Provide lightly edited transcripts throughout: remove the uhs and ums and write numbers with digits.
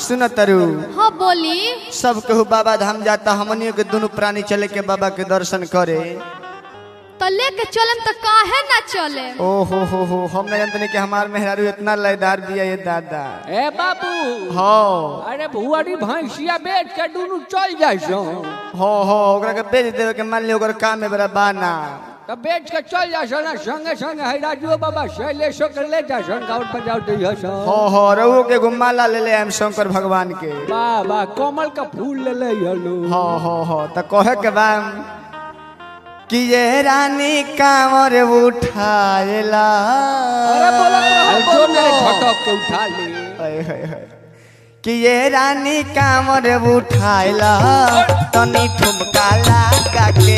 सुन तरु। हाँ बोली। सब कहू बाबा धाम जाता हमनियों के दोनों प्राणी चले के बाबा के दर्शन करे तो लेके चलन तो काहे ना चले। ओ हो हम नहीं जानते कि हमार मेहरारू इतना लयदार भी है ये दादा। ए बाबू हाँ अरे भुआरी भैंसिया बेच के दोनों चल जाए हो ओकरा के बेच देवे के मान लियो ओकर काम में बड़ा बाना तो बेच के चल जा ना संगे संगे है राजू बाबा शैलेशो के ले जा गाउट पर जाओ दी हो रवो के गुम्माला ले ले हम शंकर भगवान के बाबा कमल का फूल ले ले हलो हो त कहे के बा कि ये रानी कांवर उठाएला। अरे बोलो मेरे झटक के उठा ले कि ये रानी कांवर उठाएला तनी ठुमका लगा के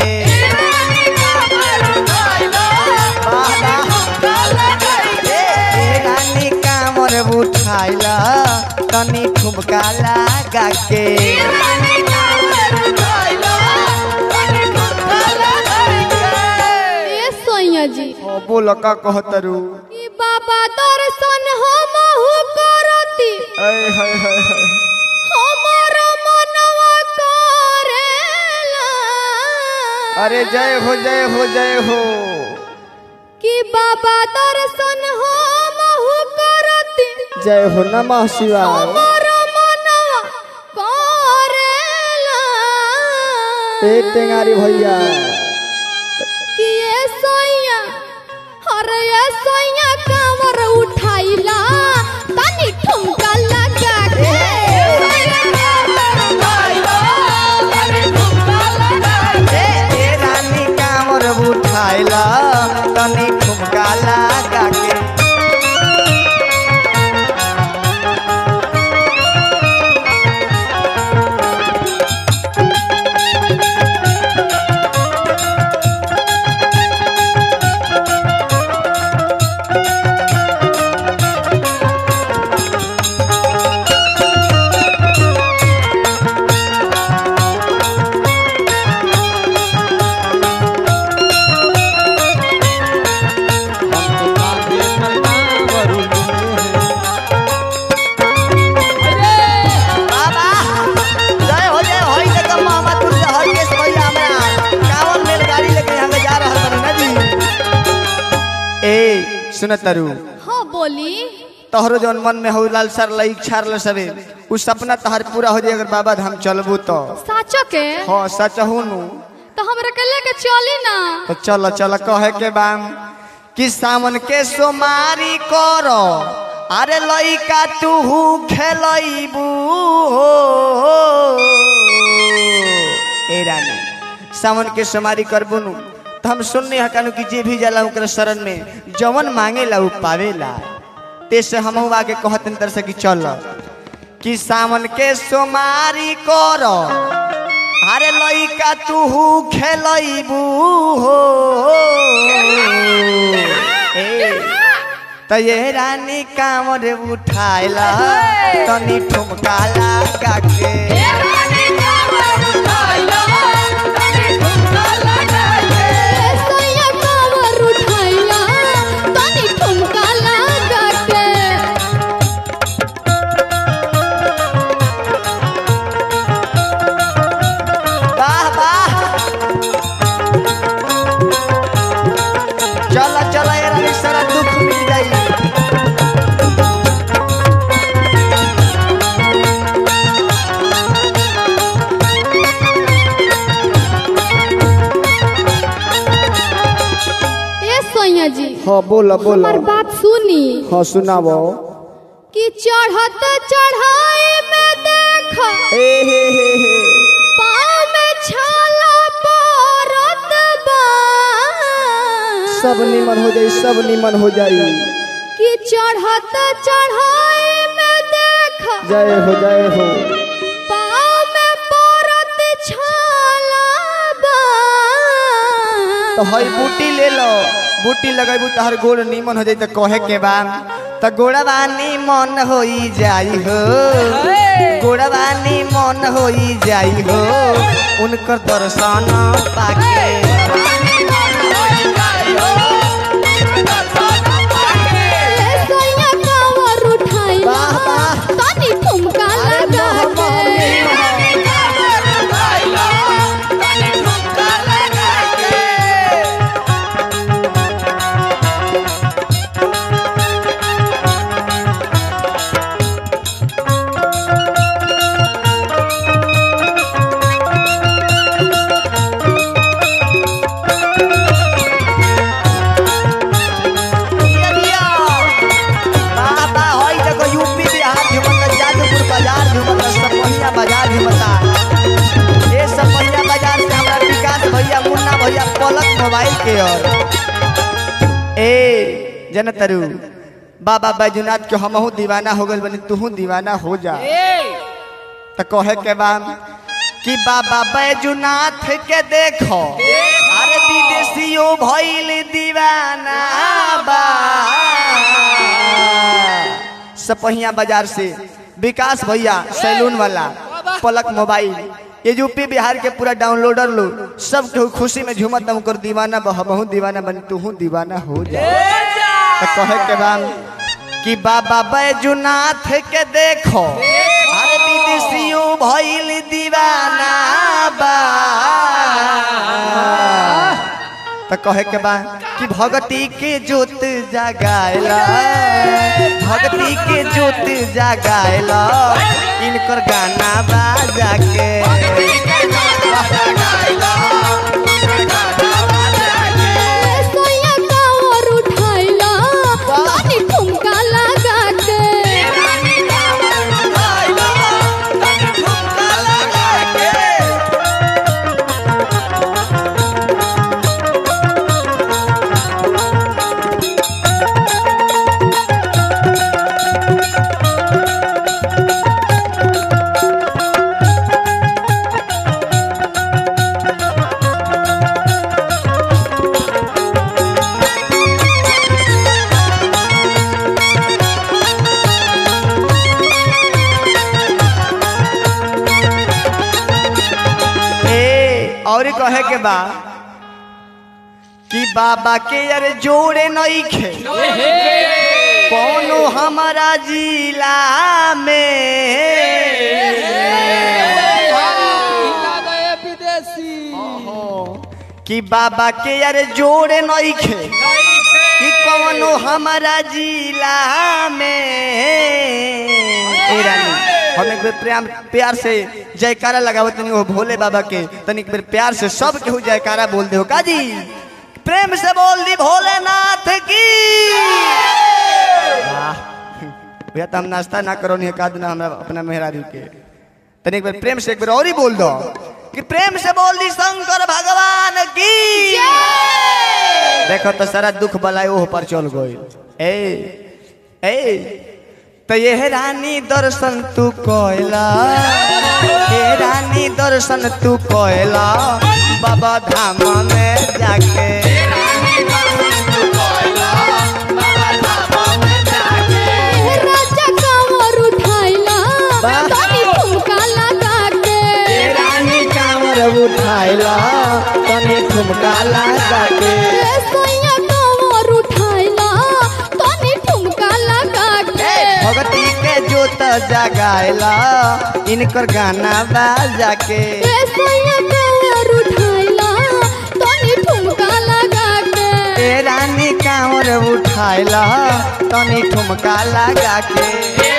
रानी कांवर उठाइला तनी ठुमका लगा के सोइया जी बोलो का कहतरू बाबा दर्शन हमहु करती हमर मनवा करेला। अरे जय हो जय हो जय हो कि बाबा दर्शन हमहु करती जय हो नमः शिवाय हमर मनवा करेला। ए टेंगारी भैया कि ये सोइया अरे ये सोइया कांवर उठाइला तनी ठुमका लगा के रानी कांवर उठाइला तनी ठुमका लगा के सुन तरु। हाँ बोली। तोहरो जौन मन में हो लालसर लई इच्छा सबे उ सपना तहर पूरा हो जाए अगर बाबा धाम चलबू तो साचो के हाँ सच हूँ तो हमरा के लेके चली ना तो चल चल कहे के बाम कि सावन के सोमारी करो अरे लइका तू खेलबू ए रानी सावन के सोमारी करबू नु तो हम सुनने हकानु कि जे भी जाला ओकरा शरण में जवन मांगेला उ पावेला तेसे हम आगे कहतन तर से कि चल कि सावन के सोमारी करो अरे लइका तू खेलबू तो ये रानी कांवर उठाइला तनी ठुमका लगा के हाँ बोला बोला हमार बात सुनी। हाँ सुनावो कि चढ़त चढ़ाई में देखा पाँव में छाला पड़त बा सब निमन हो जाई सब निमन हो जाई कि चढ़त चढ़ाई में देखा जय हो पाँव में पड़त छाला बा तो हई बूटी ले लो बूटी लगाबू तहर गोड़ नीमन हो जाई तो कहे के बा तो गोड़वा नीमन होई जाई हो गोड़वा नीमन होई जाई हो उनकर दर्शन पाके सोइया कांवर उठाइला तनी ठुमका पलक मोबाइल के ओर। ए जनतरू बाबा बैजनाथ के हमहू दीवाना हो गए बनी तू दीवाना हो जा। तो कहे के बाद कि बाबा बैजनाथ के देखो अरे विदेशियों भइल दीवाना बा। सपहिया बाजार से विकास भैया सैलून वाला पलक मोबाइल ये यूपी बिहार के पूरा डाउनलोडर लो सब के खुशी में झूमत कर दीवाना बहु दीवाना बन तू दीवाना हो जा। तो कहे के बाद कि बाबा बैजनाथ के देखो अरे विदेशियों भइल दीवाना बा। तो कहे के बाद कि भगती के जोत जगाएला भगती के जोत जगाएला इनकर गाना बाजा के। और कहे के बा कि बाबा के यार जोड़े नहीं खे कौनो हमारा जिला में कि बाबा के यार जोड़े नहीं खे कि कौनो हमारा जिला में। हम एक बार प्यार से जयकारा लगाओ तनी वो भोले बाबा के तनी एक बार प्यार से सब केहू जयकारा बोल दे का जी प्रेम से बोल दी भोलेनाथ की। भैया तो हम नाश्ता ना करो नहीं का दिन हमरा अपना मेहरारू के तनी एक बार प्रेम से एक बार और ही बोल दो कि प्रेम से बोल दी शंकर भगवान की। देखो तो सारा दुख बलाय ओह पर चल गई। ए तो ये रानी दर्शन तू कोयला ये रानी दर्शन तू कोयला बाबा धाम में जाके। राजा कांवर उठाइला तनी ठुमका लगा के। रानी कांवर उठाइला तनी ठुमका लगा के। सोया कांवर उठाइला तनी ठुमका लगा के। भगती के जोत जगाएला इनकर गाना बाजा के। सोया कांवर उठाइला तनी ठुमका लगा के। रानी कांवर उठाइला तनी ठुमका लगा के।